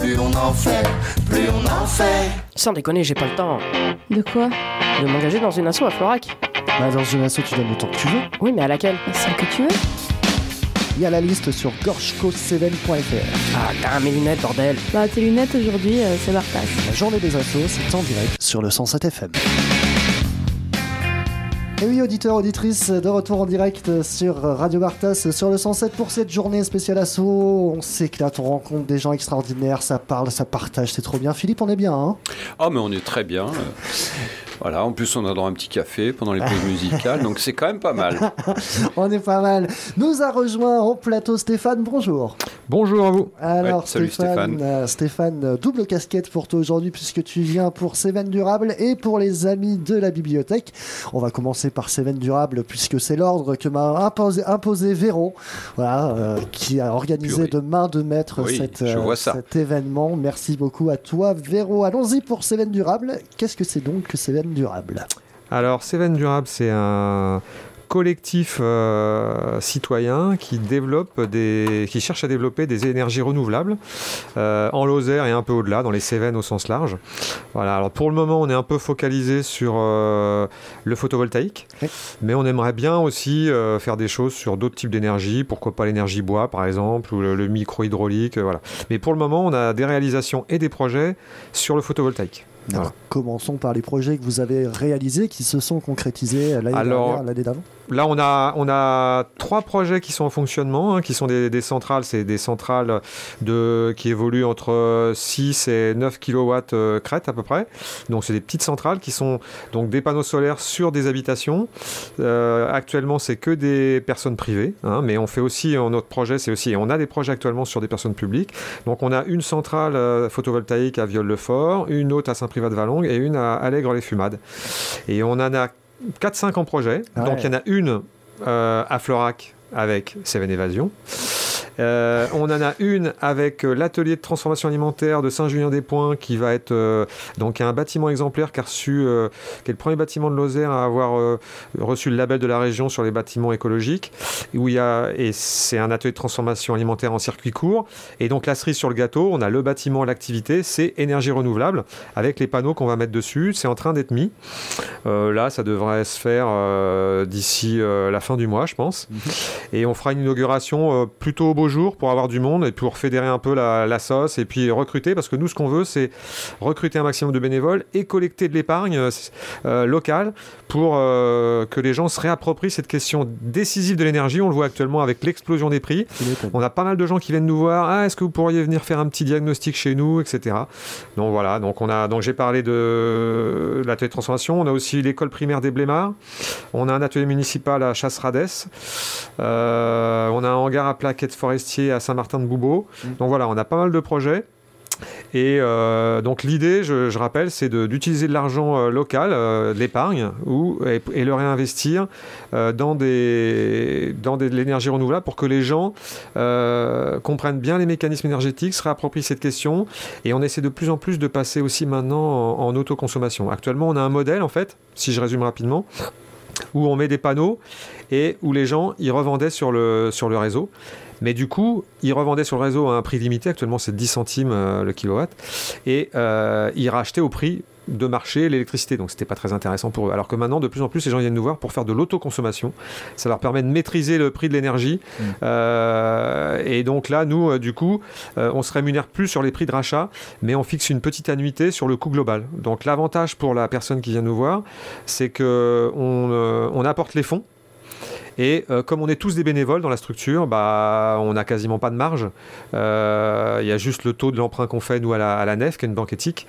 plus on en fait, plus on en fait. Sans déconner, j'ai pas le temps De quoi? de m'engager dans une asso à Florac. Bah, dans une asso, tu donnes le temps que tu veux. Oui, mais à laquelle? Celle que tu veux. Il y a la liste sur gorgeco7.fr. Ah, t'as mes lunettes, bordel. Bah, tes lunettes aujourd'hui, c'est Bartas. La journée des assos, c'est en direct sur le 107 FM. Et oui, auditeurs, auditrices, de retour en direct sur Radio Bartas, sur le 107 pour cette journée spéciale asso. On s'éclate, on rencontre des gens extraordinaires, ça parle, ça partage, c'est trop bien. Philippe, on est bien, hein? Ah, mais on est très bien. Voilà, en plus on a droit à un petit café pendant les pauses musicales, donc c'est quand même pas mal. On est pas mal. Nous a rejoint au plateau Stéphane, bonjour. Bonjour à vous. Alors Ouais, salut Stéphane, double casquette pour toi aujourd'hui puisque tu viens pour Cévennes Durable et pour les amis de la bibliothèque. On va commencer par Cévennes Durable puisque c'est l'ordre que m'a imposé Véro, voilà, qui a organisé de main de maître cet événement. Merci beaucoup à toi Véro. Allons-y pour Cévennes Durable. Qu'est-ce que c'est donc que Cévennes Durable? Alors, Cévennes Durable, c'est un collectif citoyen qui cherche à développer des énergies renouvelables en Lozère et un peu au-delà, dans les Cévennes au sens large. Voilà. Alors pour le moment, on est un peu focalisé sur le photovoltaïque, mais on aimerait bien aussi faire des choses sur d'autres types d'énergie, pourquoi pas l'énergie bois par exemple, ou le micro-hydraulique, voilà. Mais pour le moment, on a des réalisations et des projets sur le photovoltaïque. Alors, commençons par les projets que vous avez réalisés, qui se sont concrétisés l'année dernière, l'année d'avant. Là, on a 3 projets qui sont en fonctionnement, qui sont des centrales. C'est des centrales qui évoluent entre 6 et 9 kW crête à peu près. Donc, c'est des petites centrales qui sont donc des panneaux solaires sur des habitations. Actuellement, c'est que des personnes privées, mais on fait aussi, notre projet, on a des projets actuellement sur des personnes publiques. Donc, on a une centrale photovoltaïque à Viol-le-Fort, une autre à Saint-Privat-de-Vallongue et une à Allègre-les-Fumades. Et on en a 4-5 en projet. Donc, il y en a une à Florac avec Cévennes Évasion. On en a une avec l'atelier de transformation alimentaire de Saint-Julien-des-Points qui va être donc un bâtiment exemplaire qui est le premier bâtiment de Lozère à avoir reçu le label de la région sur les bâtiments écologiques et c'est un atelier de transformation alimentaire en circuit court. Et donc la cerise sur le gâteau, on a le bâtiment, l'activité, c'est énergie renouvelable avec les panneaux qu'on va mettre dessus. C'est en train d'être mis. Là, ça devrait se faire d'ici la fin du mois, je pense. Et on fera une inauguration plutôt au beau jour pour avoir du monde et pour fédérer un peu la sauce et puis recruter, parce que nous, ce qu'on veut, c'est recruter un maximum de bénévoles et collecter de l'épargne locale pour que les gens se réapproprient cette question décisive de l'énergie. On le voit actuellement avec l'explosion des prix. On a pas mal de gens qui viennent nous voir. Est-ce que vous pourriez venir faire un petit diagnostic chez nous, etc. Donc voilà. Donc j'ai parlé de l'atelier de transformation. On a aussi l'école primaire des Blémards. On a un atelier municipal à Chasse-Radès. On a un hangar à plaquettes forestier à Saint-Martin-de-Boubeau. Donc voilà, on a pas mal de projets. Et donc l'idée, je rappelle, c'est d'utiliser de l'argent local, de l'épargne, et le réinvestir dans de l'énergie renouvelable pour que les gens comprennent bien les mécanismes énergétiques, se réapproprient cette question. Et on essaie de plus en plus de passer aussi maintenant en autoconsommation. Actuellement, on a un modèle, en fait, si je résume rapidement, où on met des panneaux et où les gens y revendaient sur le réseau. Mais du coup, ils revendaient sur le réseau à un prix limité. Actuellement, c'est 10 centimes le kilowatt. Et ils rachetaient au prix de marché l'électricité. Donc, c'était pas très intéressant pour eux. Alors que maintenant, de plus en plus, les gens viennent nous voir pour faire de l'autoconsommation. Ça leur permet de maîtriser le prix de l'énergie. Et donc là, nous, du coup, on se rémunère plus sur les prix de rachat, mais on fixe une petite annuité sur le coût global. Donc, l'avantage pour la personne qui vient nous voir, c'est qu'on apporte les fonds. Et comme on est tous des bénévoles dans la structure, on n'a quasiment pas de marge. Il y a juste le taux de l'emprunt qu'on fait, nous, à la NEF, qui est une banque éthique.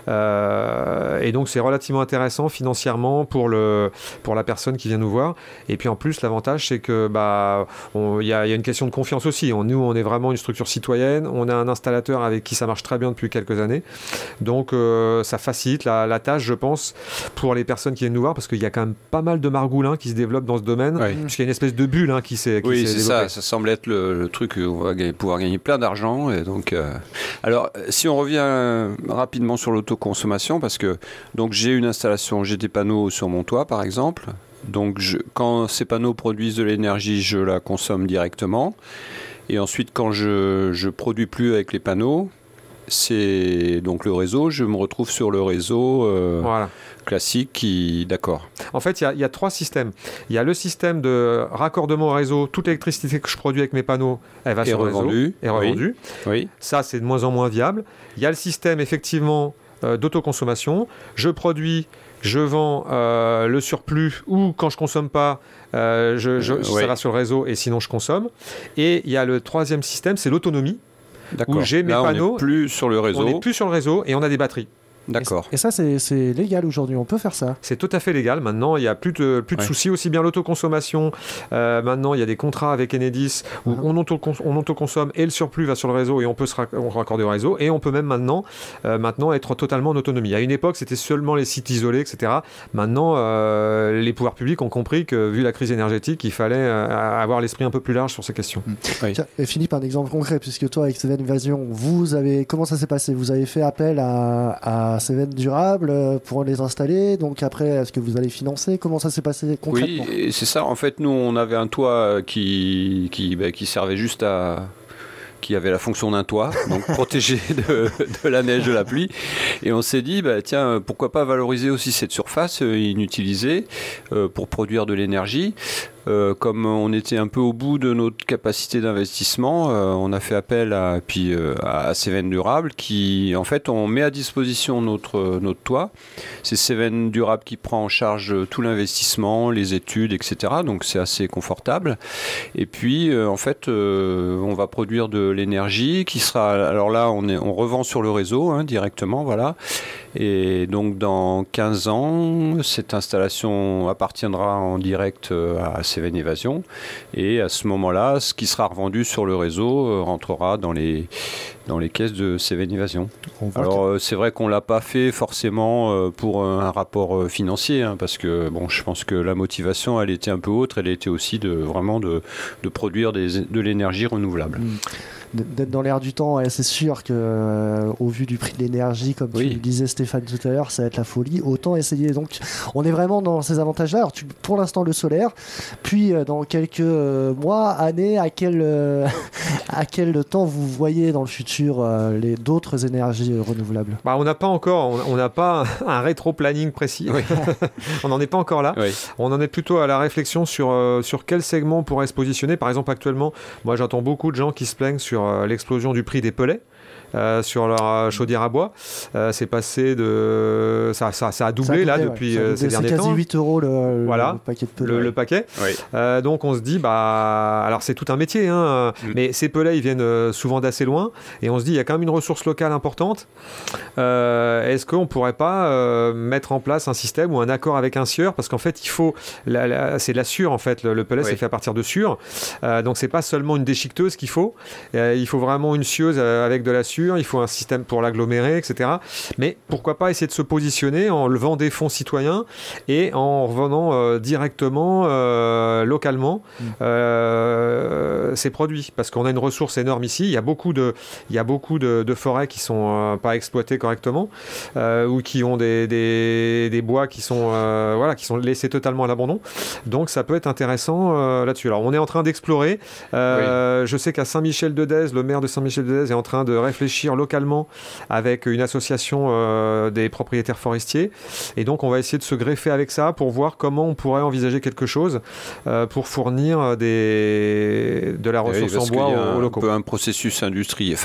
Et donc, c'est relativement intéressant financièrement pour la personne qui vient nous voir. Et puis, en plus, l'avantage, c'est que y a une question de confiance aussi. Nous, on est vraiment une structure citoyenne. On a un installateur avec qui ça marche très bien depuis quelques années. Donc, ça facilite la tâche, je pense, pour les personnes qui viennent nous voir, parce qu'il y a quand même pas mal de margoulins qui se développent dans ce domaine. Oui. Puisqu'il y a une espèce de bulle qui s'est Oui, c'est développée. ça semble être le truc où on va pouvoir gagner plein d'argent. Et donc, alors, si on revient rapidement sur l'autoconsommation, parce que donc, j'ai une installation, j'ai des panneaux sur mon toit, par exemple. Donc, quand ces panneaux produisent de l'énergie, je la consomme directement. Et ensuite, quand je produis plus avec les panneaux, c'est donc le réseau. Je me retrouve sur le réseau Voilà. classique D'accord. En fait, il y a 3 systèmes. Il y a le système de raccordement au réseau. Toute l'électricité que je produis avec mes panneaux, elle va sur le réseau. Et revendue. Oui. Ça, c'est de moins en moins viable. Il y a le système, effectivement, d'autoconsommation. Je produis, je vends le surplus, ou quand je ne consomme pas, ça va sur le réseau, et sinon je consomme. Et il y a le 3e système, c'est l'autonomie. D'accord. Où j'ai mes Là, panneaux. on n'est plus sur le réseau. On n'est plus sur le réseau et on a des batteries. D'accord. Et ça, c'est légal aujourd'hui, on peut faire ça. C'est tout à fait légal. Maintenant, il n'y a plus de soucis, aussi bien l'autoconsommation. Maintenant, il y a des contrats avec Enedis où on autoconsomme et le surplus va sur le réseau et on peut se raccorder au réseau. Et on peut même maintenant être totalement en autonomie. À une époque, c'était seulement les sites isolés, etc. Maintenant, les pouvoirs publics ont compris que, vu la crise énergétique, il fallait avoir l'esprit un peu plus large sur ces questions. Oui. Tiens, et Philippe, un exemple concret, puisque toi, avec Seven Invasion, comment ça s'est passé? Vous avez fait appel à Seven Durable pour les installer, donc après est-ce que vous allez financer? Comment ça s'est passé concrètement? Oui, et c'est ça. En fait, nous on avait un toit qui servait juste qui avait la fonction d'un toit, donc protégé de la neige, de la pluie. Et on s'est dit, tiens, pourquoi pas valoriser aussi cette surface inutilisée pour produire de l'énergie. Comme on était un peu au bout de notre capacité d'investissement, on a fait appel à Seven Durable qui, en fait, on met à disposition notre toit. C'est Seven Durable qui prend en charge tout l'investissement, les études, etc. Donc c'est assez confortable. Et puis, en fait, on va produire de l'énergie qui sera... Alors là, on revend sur le réseau directement, voilà. Et donc dans 15 ans, cette installation appartiendra en direct à Seven Évasion. Et à ce moment-là, ce qui sera revendu sur le réseau rentrera dans les caisses de Seven Évasion. Alors c'est vrai qu'on ne l'a pas fait forcément pour un rapport financier, parce que je pense que la motivation, elle était un peu autre. Elle était aussi de produire de l'énergie renouvelable. D'être dans l'air du temps, c'est sûr que au vu du prix de l'énergie, comme tu le disais Stéphane tout à l'heure, ça va être la folie. Autant essayer. Donc on est vraiment dans ces avantages-là. Alors pour l'instant le solaire, puis dans quelques mois, années, à quel temps vous voyez dans le futur d'autres énergies renouvelables? On n'a pas un rétro-planning précis. Oui. On n'en est pas encore là. Oui. On en est plutôt à la réflexion sur quel segment on pourrait se positionner. Par exemple, actuellement, moi j'entends beaucoup de gens qui se plaignent sur l'explosion du prix des pellets. Sur leur chaudière à bois, c'est passé ça a doublé là depuis ces derniers temps. C'est quasi 8 € le paquet de pellets. Le paquet. Oui. Donc on se dit, alors c'est tout un métier, mais ces pellets ils viennent souvent d'assez loin, et on se dit il y a quand même une ressource locale importante. Est-ce qu'on pourrait pas mettre en place un système ou un accord avec un sieur, parce qu'en fait il faut, c'est de la sciure en fait, le pellet c'est fait à partir de sciure, donc c'est pas seulement une déchiqueteuse qu'il faut, il faut vraiment une scieuse avec de la sciure. Il faut un système pour l'agglomérer, etc. Mais pourquoi pas essayer de se positionner en levant des fonds citoyens et en revendant directement, localement, ces produits. Parce qu'on a une ressource énorme ici. Il y a beaucoup de forêts qui sont pas exploitées correctement, ou qui ont des bois qui sont laissés totalement à l'abandon. Donc ça peut être intéressant là-dessus. Alors on est en train d'explorer. Je sais qu'à Saint-Michel-de-Dèze, le maire de Saint-Michel-de-Dèze est en train de réfléchir localement avec une association des propriétaires forestiers, et donc on va essayer de se greffer avec ça pour voir comment on pourrait envisager quelque chose pour fournir de la ressource en bois aux locaux. Un peu un processus industriel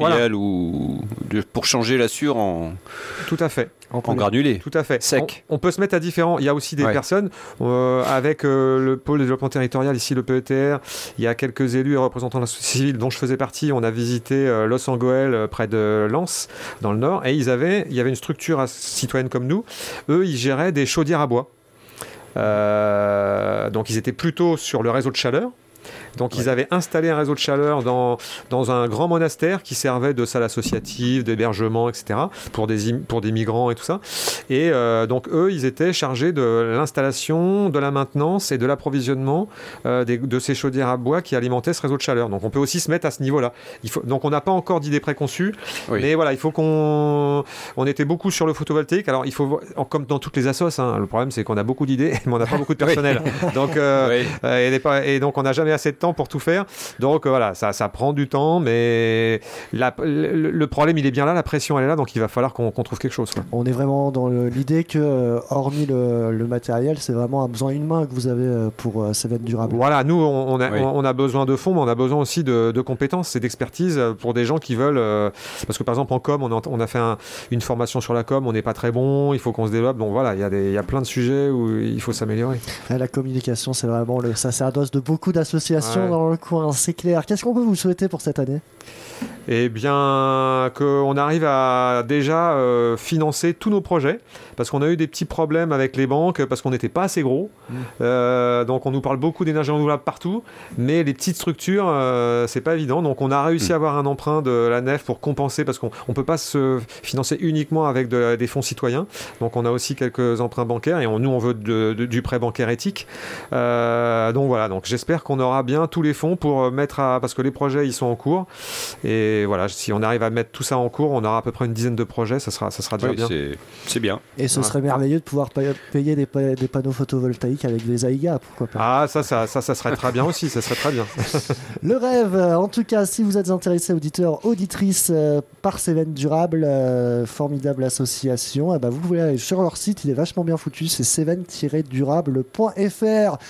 pour changer la sciure en... Tout à fait. En granulé. Tout à fait. Sec. On peut se mettre à différents... Il y a aussi des personnes avec le pôle de développement territorial, ici le PETR. Il y a quelques élus et représentants de la société civile dont je faisais partie. On a visité Los Angoel près de Lens, dans le nord. Et il y avait une structure citoyenne comme nous. Eux, ils géraient des chaudières à bois. Donc ils étaient plutôt sur le réseau de chaleur. Donc ils avaient installé un réseau de chaleur dans un grand monastère qui servait de salle associative, d'hébergement, etc. pour des migrants et tout ça. Et donc eux, ils étaient chargés de l'installation, de la maintenance et de l'approvisionnement de ces chaudières à bois qui alimentaient ce réseau de chaleur. Donc on peut aussi se mettre à ce niveau-là. Donc on n'a pas encore d'idée préconçue, mais voilà, il faut on était beaucoup sur le photovoltaïque. Alors il faut, comme dans toutes les assos, le problème c'est qu'on a beaucoup d'idées, mais on n'a pas beaucoup de personnel. Donc et donc on n'a jamais assez de temps pour tout faire. Donc voilà, ça prend du temps, mais le problème, il est bien là, la pression, elle est là, donc il va falloir qu'on trouve quelque chose, quoi. On est vraiment dans l'idée que, hormis le matériel, c'est vraiment un besoin humain que vous avez pour Cévennes Durable. Voilà, nous, on a Oui. besoin de fonds, mais on a besoin aussi de compétences et d'expertise pour des gens qui veulent... parce que par exemple, en com, on a fait une formation sur la com, on n'est pas très bon, il faut qu'on se développe. Donc voilà, il y a plein de sujets où il faut s'améliorer. La communication, c'est vraiment le sacerdoce de beaucoup d'associations Ouais. dans le coin, c'est clair. Qu'est-ce qu'on peut vous souhaiter pour cette année ? Eh bien, qu'on arrive à déjà financer tous nos projets, parce qu'on a eu des petits problèmes avec les banques, parce qu'on n'était pas assez gros. Donc on nous parle beaucoup d'énergie renouvelable partout, mais les petites structures, c'est pas évident. Donc on a réussi à avoir un emprunt de la Nef pour compenser, parce qu'on ne peut pas se financer uniquement avec des fonds citoyens. Donc on a aussi quelques emprunts bancaires, et nous on veut du prêt bancaire éthique. Donc voilà, donc j'espère qu'on aura bien tous les fonds pour parce que les projets ils sont en cours. Et voilà, si on arrive à mettre tout ça en cours, on aura à peu près une dizaine de projets, ça sera déjà Oui, bien. c'est bien. Et ce serait merveilleux de pouvoir payer des panneaux photovoltaïques avec des AIGA, pourquoi pas. Ah, ça serait très bien aussi, ça serait très bien. Le rêve, en tout cas, si vous êtes intéressé, auditeurs, auditrices, par Cévennes Durable, formidable association, vous pouvez aller sur leur site, il est vachement bien foutu, c'est cévennes-durable.fr.